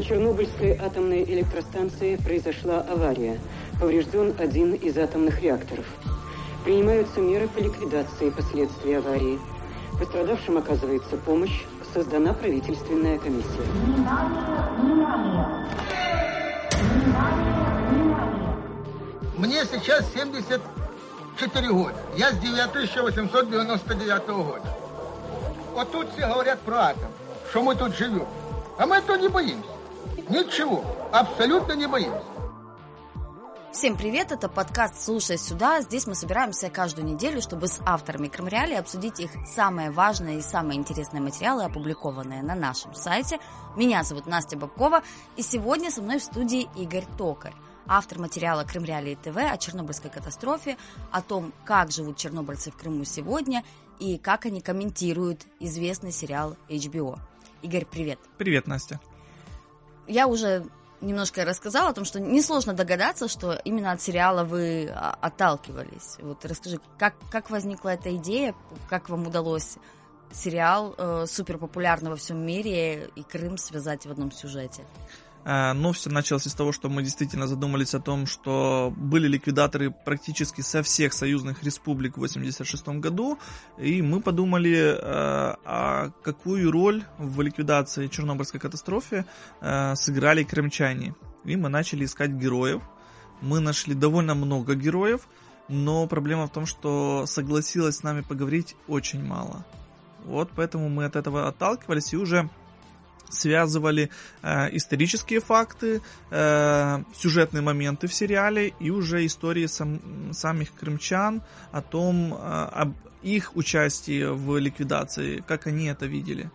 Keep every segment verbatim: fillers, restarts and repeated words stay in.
Чернобыльской атомной электростанции произошла авария. Поврежден один из атомных реакторов. Принимаются меры по ликвидации последствий аварии. Пострадавшим оказывается помощь. Создана правительственная комиссия. Внимание, внимание. Внимание, внимание. Мне сейчас семьдесят четыре года. Я с тысяча восемьсот девяносто девятого года. Вот тут все говорят про атом, что мы тут живем. А мы тут не боимся. Ничего, абсолютно не боимся. Всем привет, это подкаст «Слушай сюда». Здесь мы собираемся каждую неделю, чтобы с авторами Крымреалии обсудить их самые важные и самые интересные материалы, опубликованные на нашем сайте. Меня зовут Настя Бабкова, и сегодня со мной в студии Игорь Токарь, автор материала Крымреалии ТВ о Чернобыльской катастрофе, о том, как живут чернобыльцы в Крыму сегодня и как они комментируют известный сериал эйч би о. Игорь, привет. Привет, Настя. Я уже немножко рассказала о том, что несложно догадаться, что именно от сериала вы отталкивались. Вот расскажи, как, как возникла эта идея, как вам удалось сериал э, суперпопулярный во всем мире и Крым связать в одном сюжете? Ну, все началось с того, что мы действительно задумались о том, что были ликвидаторы практически со всех союзных республик в восемьдесят шестом году, и мы подумали, а какую роль в ликвидации Чернобыльской катастрофы сыграли крымчане. И мы начали искать героев. Мы нашли довольно много героев, но проблема в том, что согласилось с нами поговорить очень мало. Вот поэтому мы от этого отталкивались и уже связывали э, исторические факты, э, сюжетные моменты в сериале и уже истории сам, самих крымчан о том, э, об их участии в ликвидации, как они это видели.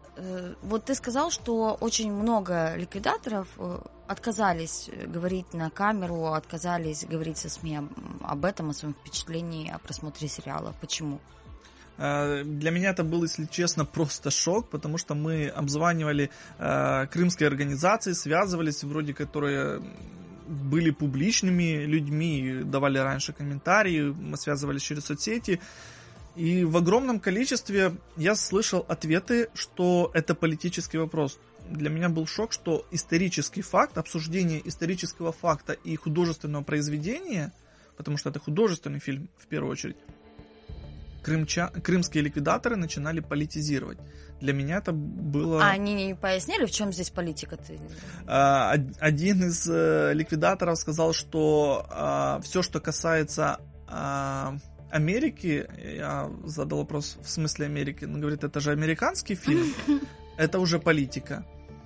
Вот ты сказал, что очень много ликвидаторов отказались говорить на камеру, отказались говорить со СМИ об этом, о своем впечатлении о просмотре сериала. Почему? Для меня это был, если честно, просто шок, потому что мы обзванивали э, крымские организации, связывались, вроде которые были публичными людьми, давали раньше комментарии, мы связывались через соцсети. И в огромном количестве я слышал ответы, что это политический вопрос. Для меня был шок, что исторический факт, обсуждение исторического факта и художественного произведения, потому что это художественный фильм в первую очередь, Крымча... крымские ликвидаторы начинали политизировать. Для меня это было... А они не пояснили, в чем здесь политика? Ты... А, один из э, ликвидаторов сказал, что а, все, что касается а, Америки, я задал вопрос, в смысле Америки? Он говорит, это же американский фильм, это уже политика.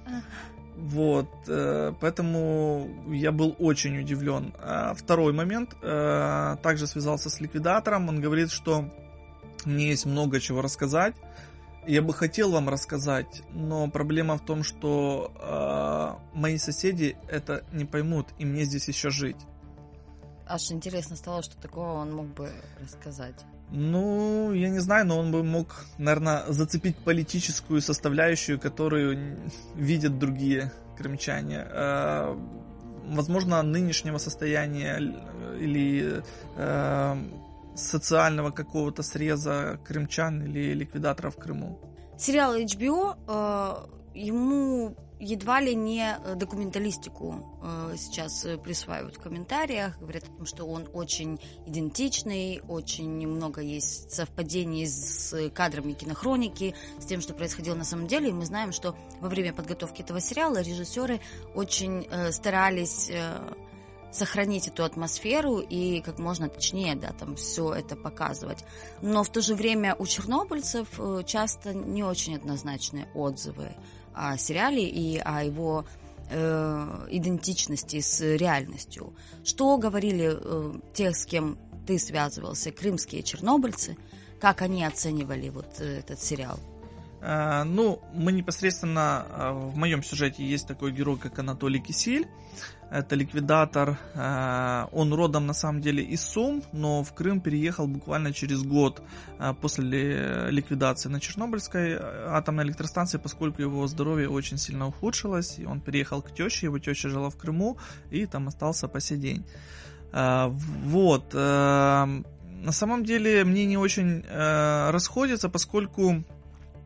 Вот, э, поэтому я был очень удивлен. А второй момент, э, также связался с ликвидатором, он говорит, что мне есть много чего рассказать. Я бы хотел вам рассказать, но проблема в том, что э, мои соседи это не поймут, и мне здесь еще жить. Аж интересно стало, что такого он мог бы рассказать. Ну, я не знаю, но он бы мог, наверное, зацепить политическую составляющую, которую видят другие крымчане. Э, возможно, нынешнего состояния или... Э, социального какого-то среза крымчан или ликвидаторов в Крыму. Сериал эйч би о, э, ему едва ли не документалистику э, сейчас присваивают в комментариях, говорят о том, что он очень идентичный, очень много есть совпадений с кадрами кинохроники, с тем, что происходило на самом деле, и мы знаем, что во время подготовки этого сериала режиссеры очень э, старались... Э, сохранить эту атмосферу и как можно точнее, да, там все это показывать. Но в то же время у чернобыльцев часто не очень однозначные отзывы о сериале и о его э, идентичности с реальностью. Что говорили э, те, с кем ты связывался, крымские чернобыльцы, как они оценивали вот этот сериал? Uh, ну, мы непосредственно, uh, в моем сюжете есть такой герой, как Анатолий Кисель. Это ликвидатор. Uh, он родом, на самом деле, из Сум, но в Крым переехал буквально через год uh, после ликвидации на Чернобыльской атомной электростанции, поскольку его здоровье очень сильно ухудшилось, и он переехал к теще, его теща жила в Крыму, и там остался по сей день. Uh, вот. Uh, на самом деле, мнения очень uh, расходятся, поскольку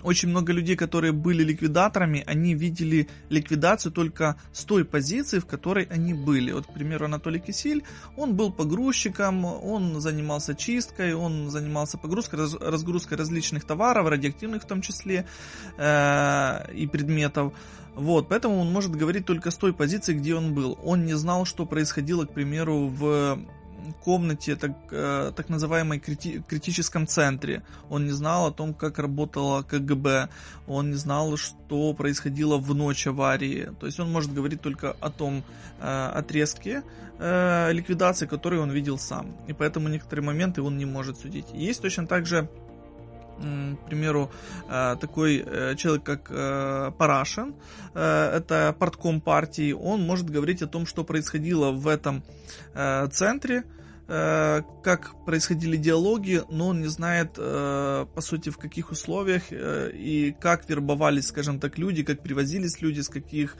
очень много людей, которые были ликвидаторами, они видели ликвидацию только с той позиции, в которой они были. Вот, к примеру, Анатолий Кисель, он был погрузчиком, он занимался чисткой, он занимался погрузкой, разгрузкой различных товаров, радиоактивных в том числе, э, и предметов. Вот, поэтому он может говорить только с той позиции, где он был. Он не знал, что происходило, к примеру, в комнате, так, э, так называемой крити- критическом центре. Он не знал о том, как работала КГБ. Он не знал, что происходило в ночь аварии. То есть он может говорить только о том э, отрезке э, ликвидации, который он видел сам. И поэтому некоторые моменты он не может судить. Есть точно так же, к примеру, такой человек, как Парашин, это партком партии, он может говорить о том, что происходило в этом центре, как происходили диалоги, но он не знает, по сути, в каких условиях и как вербовались, скажем так, люди, как привозились люди, с каких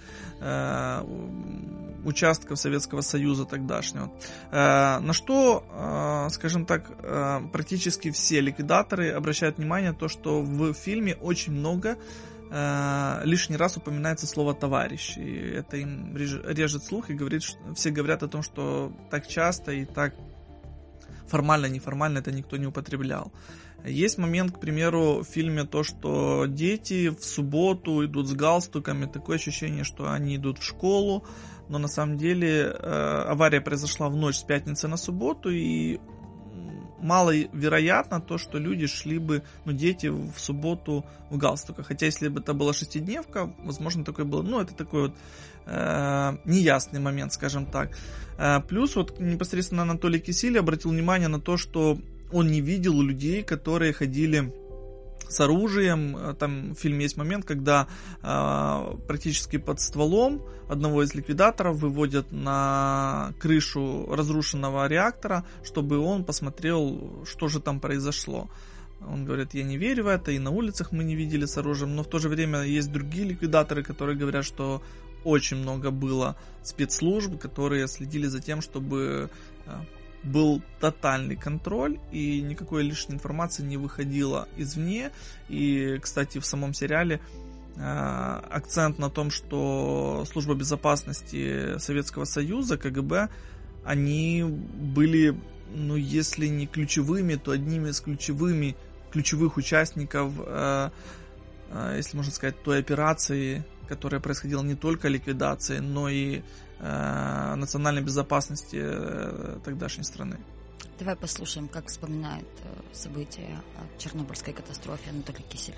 участков Советского Союза тогдашнего. На что, скажем так, практически все ликвидаторы обращают внимание на то, что в фильме очень много лишний раз упоминается слово «товарищ». И это им режет слух, и говорит, что, все говорят о том, что так часто и так формально, неформально это никто не употреблял. Есть момент, к примеру, в фильме то, что дети в субботу идут с галстуками, такое ощущение, что они идут в школу, но на самом деле э, авария произошла в ночь с пятницы на субботу, и маловероятно то, что люди шли бы, ну, дети в субботу в галстуках. Хотя, если бы это была шестидневка, возможно, такое было, ну, это такой вот э, неясный момент, скажем так. Э, плюс вот непосредственно Анатолий Кисель обратил внимание на то, что он не видел людей, которые ходили с оружием. Там в фильме есть момент, когда э, практически под стволом одного из ликвидаторов выводят на крышу разрушенного реактора, чтобы он посмотрел, что же там произошло. Он говорит, я не верю в это, и на улицах мы не видели с оружием, но в то же время есть другие ликвидаторы, которые говорят, что очень много было спецслужб, которые следили за тем, чтобы э, был тотальный контроль, и никакой лишней информации не выходило извне. И, кстати, в самом сериале э, акцент на том, что служба безопасности Советского Союза, КГБ, они были, ну, если не ключевыми, то одними из ключевыми, ключевых участников, э, э, если можно сказать, той операции, которая происходила не только ликвидации, но и э, национальной безопасности э, тогдашней страны. Давай послушаем, как вспоминает э, события о Чернобыльской катастрофе Анатолий Кисель.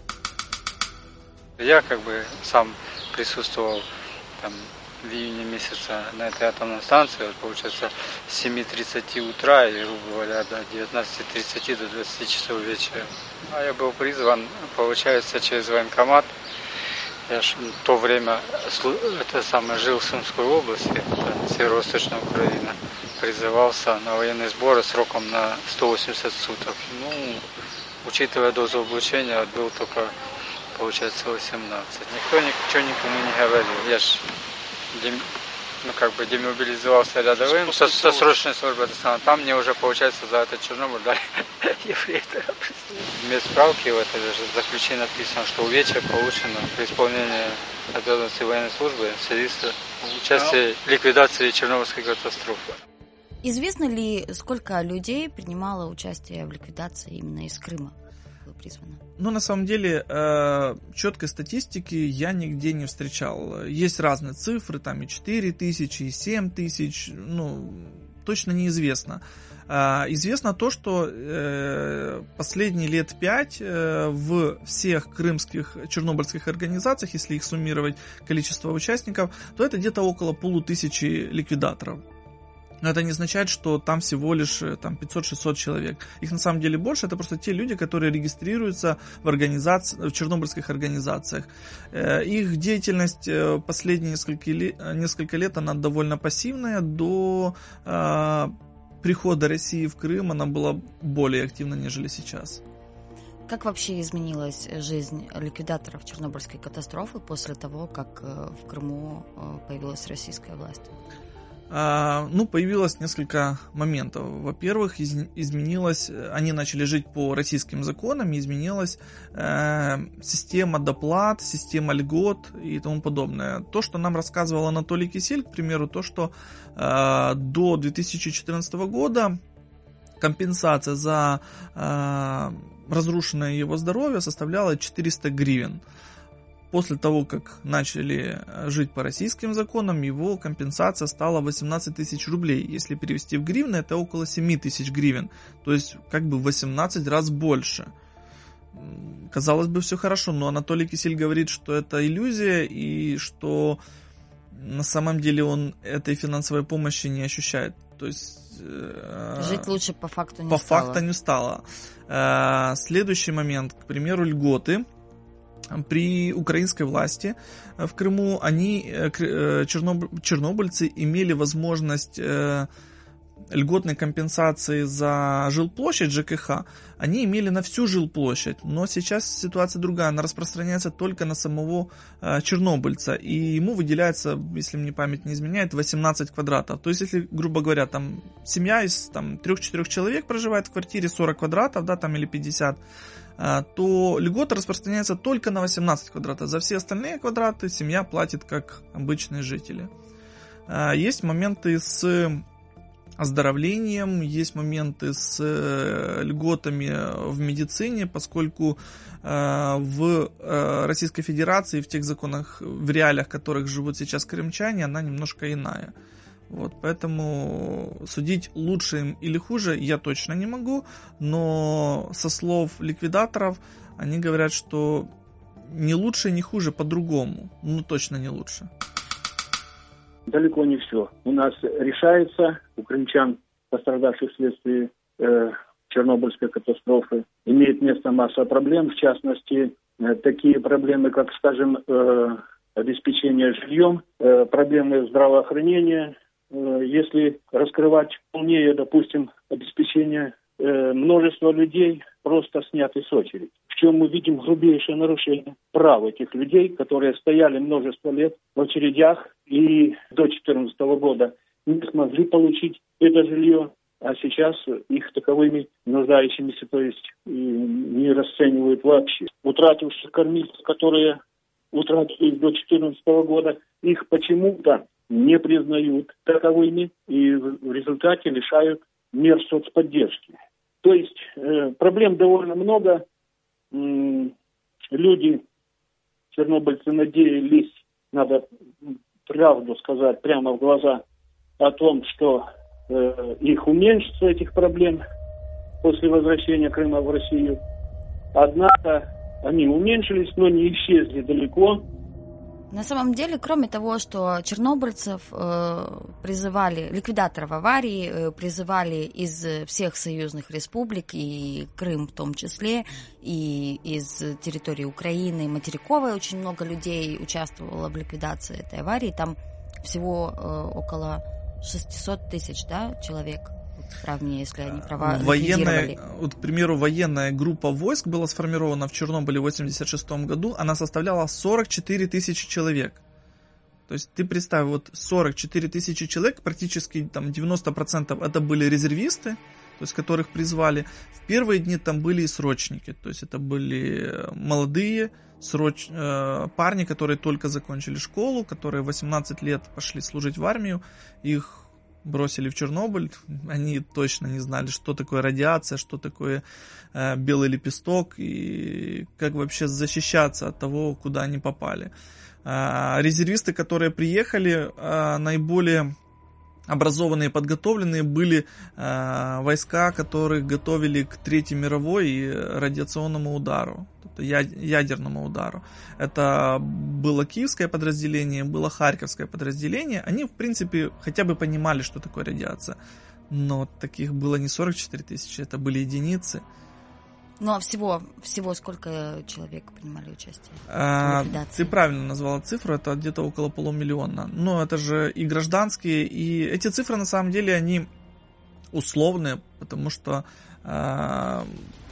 Я как бы сам присутствовал там в июне месяце на этой атомной станции, вот, получается, с семи тридцати утра и, грубо говоря, до девятнадцати тридцати, до двадцати часов вечера. А я был призван, получается, через военкомат. Я ж в то время это самое, жил в Сумской области, северо-восточная Украина, призывался на военные сборы сроком на сто восемьдесят суток. Ну, учитывая дозу облучения, отбыл только, получается, восемнадцать. Никто ничего никому не говорил. Я ж ну, как бы демобилизовался рядовым со, со срочной службы. Там мне уже, получается, за этот Чернобыль дали ефрейтора. В медсправке в этой же заключении написано, что увечья получено при исполнении обязанностей военной службы в связи с участием в ликвидации Чернобыльской катастрофы. Известно ли, сколько людей принимало участие в ликвидации именно из Крыма? Призвано? Ну, на самом деле, э, четкой статистики я нигде не встречал. Есть разные цифры, там и четыре тысячи, и семь тысяч, ну, точно неизвестно. Э, известно то, что э, последние лет пять э, в всех крымских чернобыльских организациях, если их суммировать количество участников, то это где-то около полутысячи ликвидаторов. Но это не означает, что там всего лишь там, пятьсот-шестьсот человек. Их на самом деле больше. Это просто те люди, которые регистрируются в, организации, в чернобыльских организациях. Их деятельность последние несколько лет, несколько лет она довольно пассивная. До э, прихода России в Крым она была более активна, нежели сейчас. Как вообще изменилась жизнь ликвидаторов Чернобыльской катастрофы после того, как в Крыму появилась российская власть? Ну, появилось несколько моментов. Во-первых, из, изменилось, они начали жить по российским законам, изменилась э, система доплат, система льгот и тому подобное. То, что нам рассказывал Анатолий Кисель, к примеру, то, что э, до две тысячи четырнадцатого года компенсация за э, разрушенное его здоровье составляла четыреста гривен. После того, как начали жить по российским законам, его компенсация стала восемнадцать тысяч рублей. Если перевести в гривны, это около семь тысяч гривен. То есть, как бы в восемнадцать раз больше. Казалось бы, все хорошо, но Анатолий Кисель говорит, что это иллюзия, и что на самом деле он этой финансовой помощи не ощущает. То есть... Жить лучше по факту не по стало. По факту не стало. Следующий момент, к примеру, льготы. При украинской власти в Крыму они, чернобыльцы, имели возможность льготной компенсации за жилплощадь ЖКХ, они имели на всю жилплощадь, но сейчас ситуация другая, она распространяется только на самого чернобыльца, и ему выделяется, если мне память не изменяет, восемнадцать квадратов. То есть, если, грубо говоря, там семья из там, трех-четырех человек проживает в квартире, сорок квадратов, да, там или пятьдесят, то льгота распространяется только на восемнадцать квадратов. За все остальные квадраты семья платит как обычные жители. Есть моменты с оздоровлением, есть моменты с льготами в медицине, поскольку в Российской Федерации, в тех законах, в реалиях, в которых живут сейчас крымчане, она немножко иная. Вот, поэтому судить лучше им или хуже я точно не могу, но со слов ликвидаторов они говорят, что не лучше, не хуже, по-другому, ну точно не лучше. Далеко не все. У нас решается, у крымчан, пострадавших вследствие э, Чернобыльской катастрофы, имеет место масса проблем, в частности, э, такие проблемы, как, скажем, э, обеспечение жильем, э, проблемы здравоохранения. Если раскрывать полнее, допустим, обеспечение э, множества людей просто сняты с очереди. В чем мы видим грубейшее нарушение прав этих людей, которые стояли множество лет в очередях и до две тысячи четырнадцатого года не смогли получить это жилье, а сейчас их таковыми нуждающимися, то есть не расценивают вообще. Утративших кормильцев, которые утратили до две тысячи четырнадцатого года, их почему-то не признают таковыми и в результате лишают мер соцподдержки. То есть э, проблем довольно много. М- люди, чернобыльцы, надеялись, надо правду сказать прямо в глаза, о том, что э, их уменьшится, этих проблем, после возвращения Крыма в Россию. Однако они уменьшились, но не исчезли далеко. На самом деле, кроме того, что чернобыльцев э, призывали, ликвидаторов аварии э, призывали из всех союзных республик, и Крым в том числе, и из территории Украины, материковой, очень много людей участвовало в ликвидации этой аварии. Там всего э, около шестьсот тысяч, да, человек. Правнее, если они права ликвидировали. Вот, к примеру, военная группа войск была сформирована в Чернобыле в восемьдесят шестом году. Она составляла сорок четыре тысячи человек. То есть ты представь, вот сорок четыре тысячи человек, практически там девяносто процентов это были резервисты, то есть которых призвали. В первые дни там были и срочники, то есть это были молодые сроч... э, парни, которые только закончили школу, которые в восемнадцать лет пошли служить в армию. Их бросили в Чернобыль, они точно не знали, что такое радиация, что такое э, белый лепесток и как вообще защищаться от того, куда они попали. Э, резервисты, которые приехали, э, наиболее образованные и подготовленные были э, войска, которых готовили к Третьей мировой и радиационному удару, ядерному удару. Это было киевское подразделение, было харьковское подразделение. Они, в принципе, хотя бы понимали, что такое радиация. Но таких было не сорок четыре тысячи, это были единицы. Ну а всего, всего сколько человек принимали участие а, в ликвидации? Ты правильно назвала цифру, это где-то около полумиллиона. Но это же и гражданские, и эти цифры на самом деле они условные, потому что а,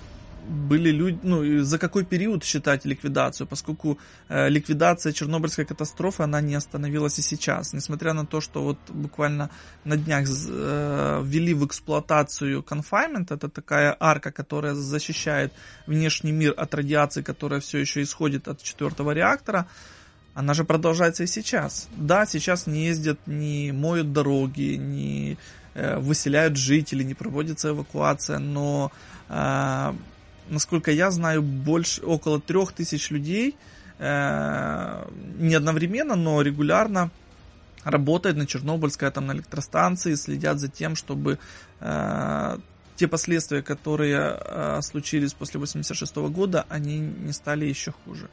были люди, ну, за какой период считать ликвидацию, поскольку э, ликвидация Чернобыльской катастрофы, она не остановилась и сейчас, несмотря на то, что вот буквально на днях э, ввели в эксплуатацию confinement, это такая арка, которая защищает внешний мир от радиации, которая все еще исходит от четвертого реактора, она же продолжается и сейчас. Да, сейчас не ездят, не моют дороги, не э, выселяют жителей, не проводится эвакуация, но э, насколько я знаю, больше, около трех тысяч людей э, не одновременно, но регулярно работают на Чернобыльской атомной электростанции, следят за тем, чтобы э, те последствия, которые э, случились после восемьдесят шестого года, они не стали еще хуже.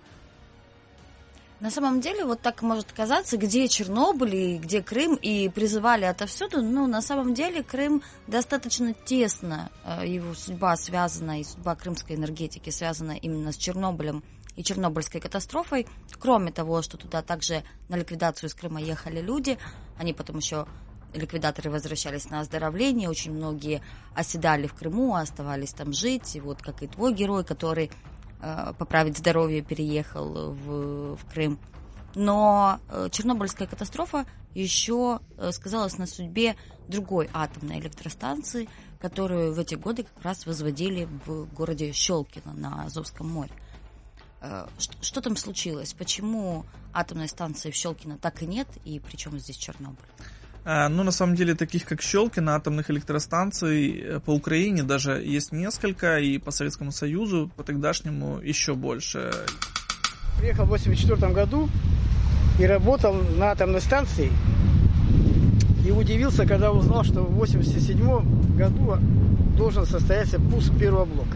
На самом деле, вот так может казаться, где Чернобыль и где Крым, и призывали отовсюду, но на самом деле Крым достаточно тесно, его судьба связана, и судьба крымской энергетики связана именно с Чернобылем и Чернобыльской катастрофой. Кроме того, что туда также на ликвидацию из Крыма ехали люди, они потом еще, ликвидаторы, возвращались на оздоровление, очень многие оседали в Крыму, оставались там жить, и вот как и твой герой, который поправить здоровье переехал в, в Крым. Но Чернобыльская катастрофа еще сказалась на судьбе другой атомной электростанции, которую в эти годы как раз возводили в городе Щелкино на Азовском море. Что, что там случилось? Почему атомной станции в Щелкино так и нет, и при чем здесь Чернобыль? Ну, на самом деле, таких как Щелкино, атомных электростанций по Украине даже есть несколько, и по Советскому Союзу, по тогдашнему, еще больше. Приехал в восемьдесят четвёртом году и работал на атомной станции. И удивился, когда узнал, что в восемьдесят седьмом году должен состояться пуск первого блока.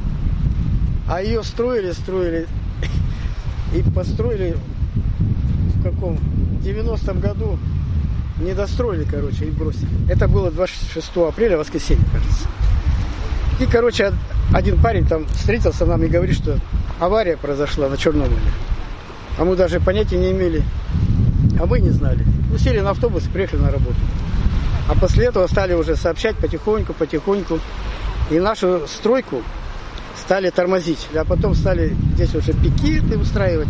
А ее строили, строили и построили в каком? В девяностом году. Не достроили, короче, и бросили. Это было двадцать шестого апреля, воскресенье, кажется. И, короче, один парень там встретился нам и говорит, что авария произошла на Чернобыле. А мы даже понятия не имели. А мы не знали. Мы сели на автобус и приехали на работу. А после этого стали уже сообщать потихоньку, потихоньку. И нашу стройку стали тормозить. А потом стали здесь уже пикеты устраивать,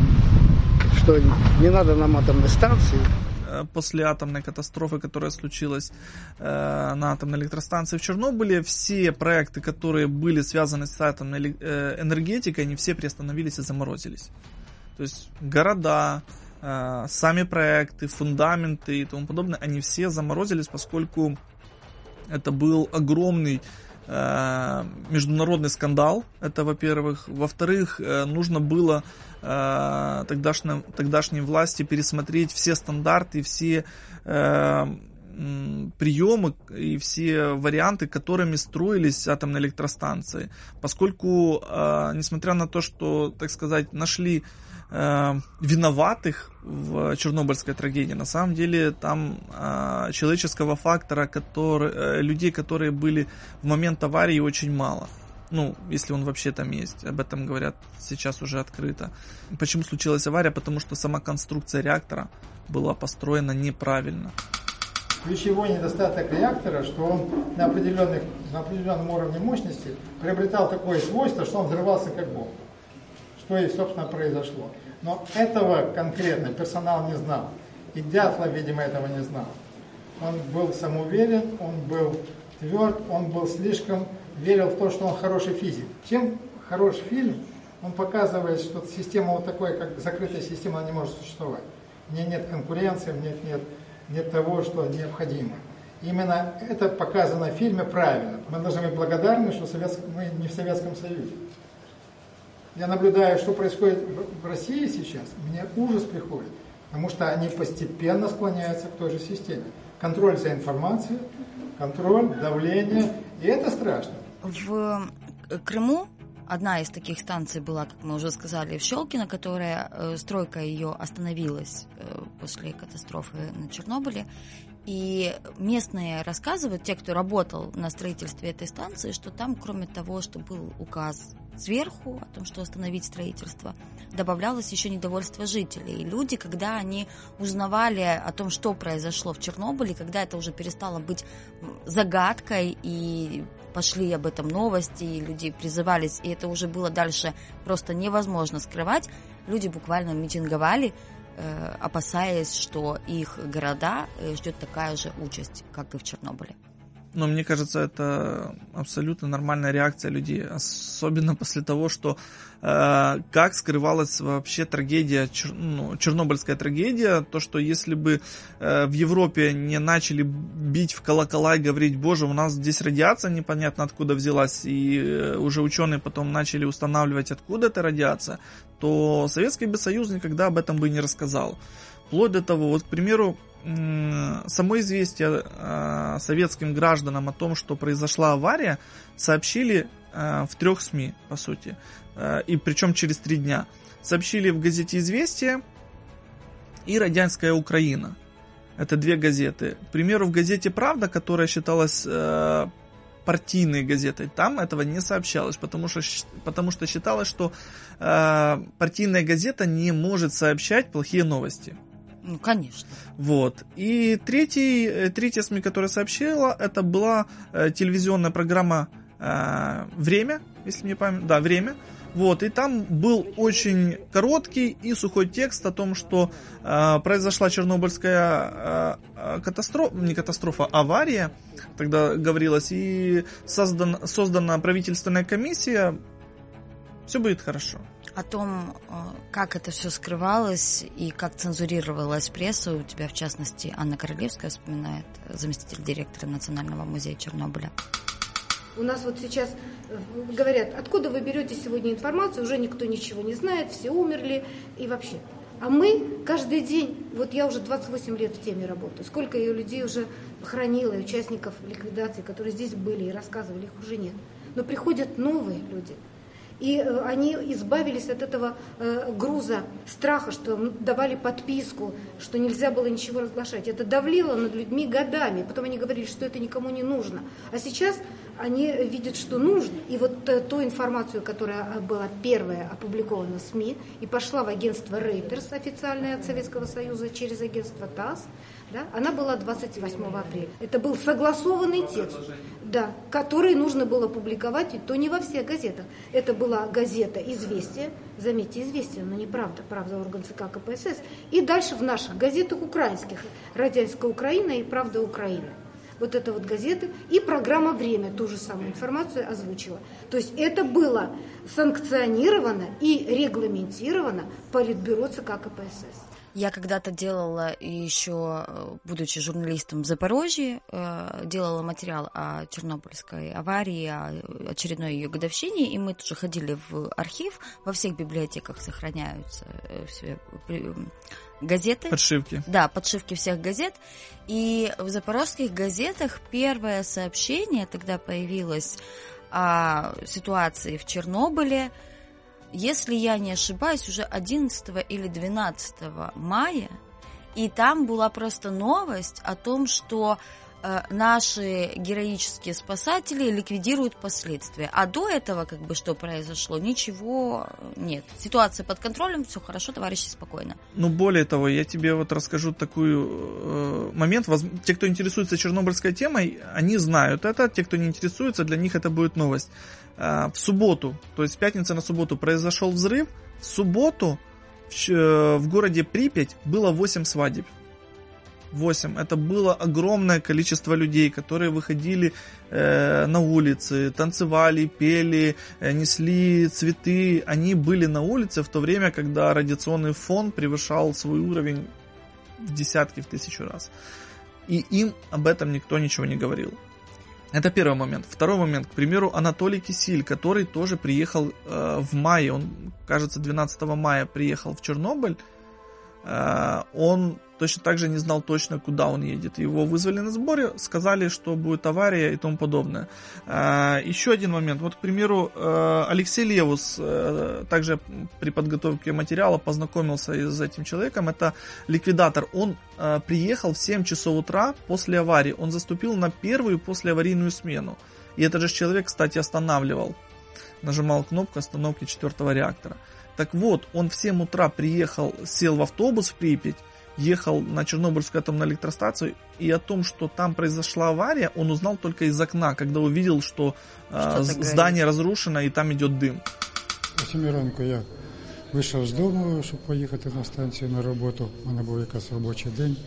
что не надо нам атомной станции. После атомной катастрофы, которая случилась э, на атомной электростанции в Чернобыле, все проекты, которые были связаны с атомной э, энергетикой, они все приостановились и заморозились. То есть города, э, сами проекты, фундаменты и тому подобное, они все заморозились, поскольку это был огромный э, международный скандал, это во-первых. Во-вторых, э, нужно было Тогдашним, тогдашней власти пересмотреть все стандарты, все э, приемы и все варианты, которыми строились атомные электростанции. Поскольку, э, несмотря на то, что, так сказать, нашли э, виноватых в Чернобыльской трагедии, на самом деле там э, человеческого фактора, который, э, людей, которые были в момент аварии, очень мало. Ну, если он вообще там есть. Об этом говорят сейчас уже открыто. Почему случилась авария? Потому что сама конструкция реактора была построена неправильно. Ключевой недостаток реактора, что он на, определенных, на определенном уровне мощности приобретал такое свойство, что он взрывался как бомба. Что и, собственно, произошло. Но этого конкретно персонал не знал. И Дятлов, видимо, этого не знал. Он был самоуверен, он был тверд, он был слишком... верил в то, что он хороший физик. Чем хорош фильм, он показывает, что система вот такой, как закрытая система, она не может существовать. В ней нет конкуренции, в ней нет, нет того, что необходимо. Именно это показано в фильме правильно. Мы должны быть благодарны, что Совет... мы не в Советском Союзе. Я наблюдаю, что происходит в России сейчас, мне ужас приходит, потому что они постепенно склоняются к той же системе. Контроль за информацией, контроль, давление, и это страшно. В Крыму одна из таких станций была, как мы уже сказали, в Щелкино, которая, стройка ее остановилась после катастрофы на Чернобыле. И местные рассказывают, те, кто работал на строительстве этой станции, что там, кроме того, что был указ сверху о том, что остановить строительство, добавлялось еще недовольство жителей. И люди, когда они узнавали о том, что произошло в Чернобыле, когда это уже перестало быть загадкой и пошли об этом новости, и люди призывались, и это уже было дальше просто невозможно скрывать. Люди буквально митинговали, э, опасаясь, что их города ждет такая же участь, как и в Чернобыле. Но мне кажется, это абсолютно нормальная реакция людей, особенно после того, что э, как скрывалась вообще трагедия, чер, ну, чернобыльская трагедия, то, что если бы э, в Европе не начали бить в колокола и говорить: боже, у нас здесь радиация непонятно откуда взялась, и э, уже ученые потом начали устанавливать, откуда эта радиация, то Советский Союз никогда об этом бы не рассказал. Вплоть до того, вот, к примеру, само известие э, советским гражданам о том, что произошла авария, сообщили э, в трех СМИ, по сути, э, и причем через три дня. Сообщили в газете «Известия» и «Радянская Украина». Это две газеты. К примеру, в газете «Правда», которая считалась э, партийной газетой, там этого не сообщалось, потому что, потому что считалось, что э, партийная газета не может сообщать плохие новости. Ну, конечно. Вот. И третий, третья СМИ, которая сообщила, это была э, телевизионная программа э, «Время», если мне память, да, «Время». Вот. И там был очень короткий и сухой текст о том, что э, произошла чернобыльская э, катастрофа, не катастрофа, авария, тогда говорилось, и создан, создана правительственная комиссия, все будет хорошо. О том, как это все скрывалось и как цензурировалась пресса, у тебя, в частности, Анна Королевская вспоминает, заместитель директора Национального музея Чернобыля. У нас вот сейчас говорят: откуда вы берете сегодня информацию, уже никто ничего не знает, все умерли и вообще. А мы каждый день, вот я уже двадцать восемь лет в теме работаю, сколько я людей уже похоронила, и участников ликвидации, которые здесь были и рассказывали, их уже нет. Но приходят новые люди. И они избавились от этого э, груза страха, что давали подписку, что нельзя было ничего разглашать. Это давлело над людьми годами. Потом они говорили, что это никому не нужно. А сейчас они видят, что нужно. И вот э, ту информацию, которая была первая опубликована в СМИ и пошла в агентство Reuters, официальное от Советского Союза, через агентство ТАСС, да, она была двадцать восьмого апреля. Это был согласованный текст, да, который нужно было публиковать, и то не во всех газетах. Это была газета «Известия», заметьте, «Известия», но не «Правда», «Правда» орган ЦК КПСС, и дальше в наших газетах украинских, «Радянская Украина» и «Правда Украины». Вот это вот газеты, и программа «Время» ту же самую информацию озвучила. То есть это было санкционировано и регламентировано Политбюро ЦК КПСС. Я когда-то делала, еще будучи журналистом в Запорожье, делала материал о Чернобыльской аварии, о очередной ее годовщине, и мы тоже ходили в архив, во всех библиотеках сохраняются все газеты. Подшивки. Да, подшивки всех газет. И в запорожских газетах первое сообщение тогда появилось о ситуации в Чернобыле. Если я не ошибаюсь, уже одиннадцатого или двенадцатого мая, и там была просто новость о том, что э, наши героические спасатели ликвидируют последствия. А до этого, как бы, что произошло, ничего нет. Ситуация под контролем, все хорошо, товарищи, спокойно. Ну, более того, я тебе вот расскажу такой э, момент. Воз... Те, кто интересуется чернобыльской темой, они знают это. Те, кто не интересуется, для них это будет новость. В субботу, то есть с пятницы на субботу произошел взрыв. В субботу в, в городе Припять было восемь свадеб. восемь. Это было огромное количество людей, которые выходили э, на улицы, танцевали, пели, э, несли цветы. Они были на улице в то время, когда радиационный фон превышал свой уровень в десятки, в тысячу раз. И им об этом никто ничего не говорил. Это первый момент. Второй момент, к примеру, Анатолий Кисиль, который тоже приехал э, в мае, он, кажется, двенадцатого мая приехал в Чернобыль, э, он точно так же не знал точно, куда он едет. Его вызвали на сборе, сказали, что будет авария и тому подобное. Э, еще один момент. Вот, к примеру, э, Алексей Левус, э, также при подготовке материала познакомился с этим человеком. Это ликвидатор. Он э, приехал в семь часов утра после аварии. Он заступил на первую послеаварийную смену. И этот же человек, кстати, останавливал. Нажимал кнопку остановки четвертого реактора. Так вот, он в семь утра приехал, сел в автобус в Припять, ехал на Чернобыльскую атомную электростанцию, и о том, что там произошла авария, он узнал только из окна, когда увидел, что э, здание разрушено и там идет дым. О сьомій ранку я вийшов з дому, щоб поїхати на станцію на роботу. У мене був якийсь робочий день.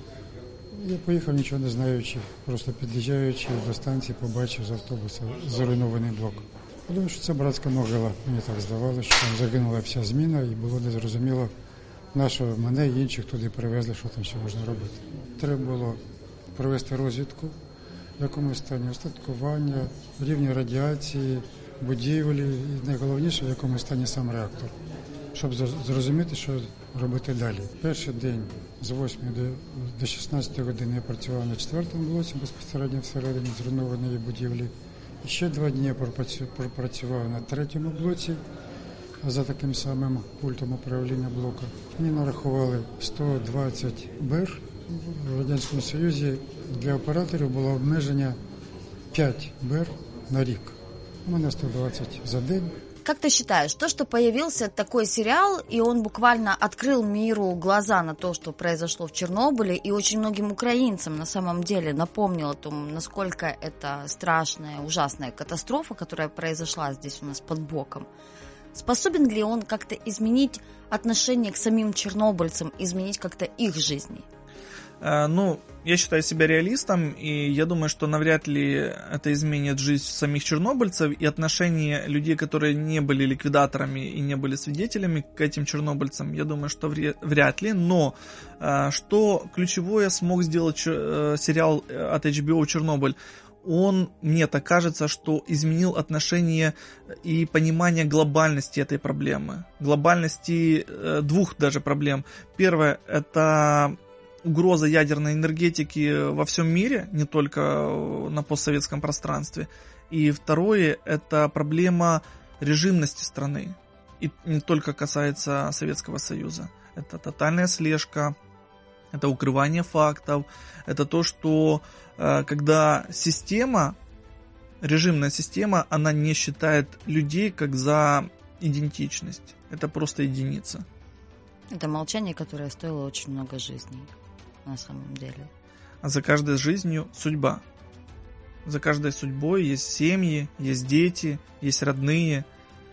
Я поїхав, нічого не знаючи, просто під'їжджаючи до станції, побачив з автобуса зруйнований блок. Подумав, що це братська могила. Мені так здавалося, що там загинула вся зміна і було незрозуміло, на що мене і інших туди привезли, що там ще можна робити. Треба було провести розвідку, в якому стані остаткування, рівні радіації, будівлі і найголовніше, в якому стані сам реактор, щоб зрозуміти, що робити далі. Перший день з восьмої до шістнадцятої години я працював на четвертому блоці, безпосередньо всередині зруйнованої будівлі. І ще два дні я пропрацював на третьому блоці за таким самим пультом управління блока. Мені нарахували сто двадцять бер. В Радянському Союзі для операторів було обмеження п'ять бер на рік. У мене сто двадцять за день. Как ты считаешь, то, что появился такой сериал, и он буквально открыл миру глаза на то, что произошло в Чернобыле, и очень многим украинцам на самом деле напомнил о том, насколько это страшная, ужасная катастрофа, которая произошла здесь у нас под боком, способен ли он как-то изменить отношение к самим чернобыльцам, изменить как-то их жизни? Ну, я считаю себя реалистом, и я думаю, что навряд ли это изменит жизнь самих чернобыльцев и отношение людей, которые не были ликвидаторами и не были свидетелями к этим чернобыльцам. Я думаю, что вряд ли, но что ключевое смог сделать сериал от эйч би о «Чернобыль», он, мне так кажется, что изменил отношение и понимание глобальности этой проблемы. Глобальности двух даже проблем. Первое – это угроза ядерной энергетики во всем мире, не только на постсоветском пространстве. И второе – это проблема режимности страны. И не только касается Советского Союза. Это тотальная слежка, это укрывание фактов, это то, что когда система, режимная система, она не считает людей как за идентичность. Это просто единица. Это молчание, которое стоило очень много жизней. На самом деле. А за каждой жизнью судьба. За каждой судьбой есть семьи, есть дети, есть родные.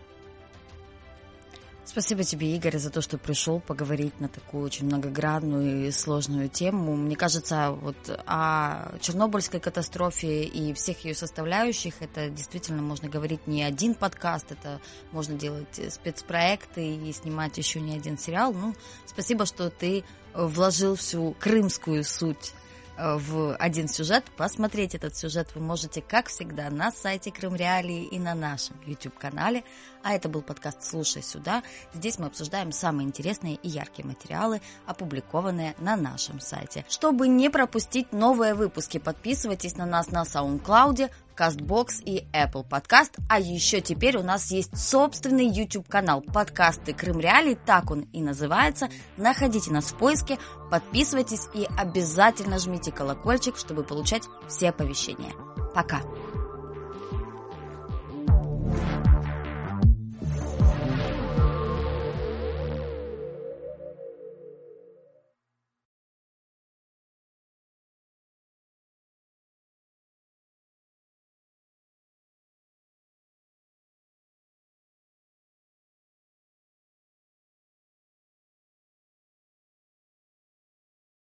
Спасибо тебе, Игорь, за то, что пришел поговорить на такую очень многогранную и сложную тему. Мне кажется, вот о Чернобыльской катастрофе и всех ее составляющих это действительно можно говорить не один подкаст, это можно делать спецпроекты и снимать еще не один сериал. Ну, спасибо, что ты вложил всю крымскую суть в один сюжет. Посмотреть этот сюжет вы можете, как всегда, на сайте Крым Реалии и на нашем YouTube-канале. А это был подкаст «Слушай сюда». Здесь мы обсуждаем самые интересные и яркие материалы, опубликованные на нашем сайте. Чтобы не пропустить новые выпуски, подписывайтесь на нас на SoundCloud, CastBox и Apple Podcast. А еще теперь у нас есть собственный YouTube-канал «Подкасты Крым Реалии», так он и называется. Находите нас в поиске, подписывайтесь и обязательно жмите колокольчик, чтобы получать все оповещения. Пока!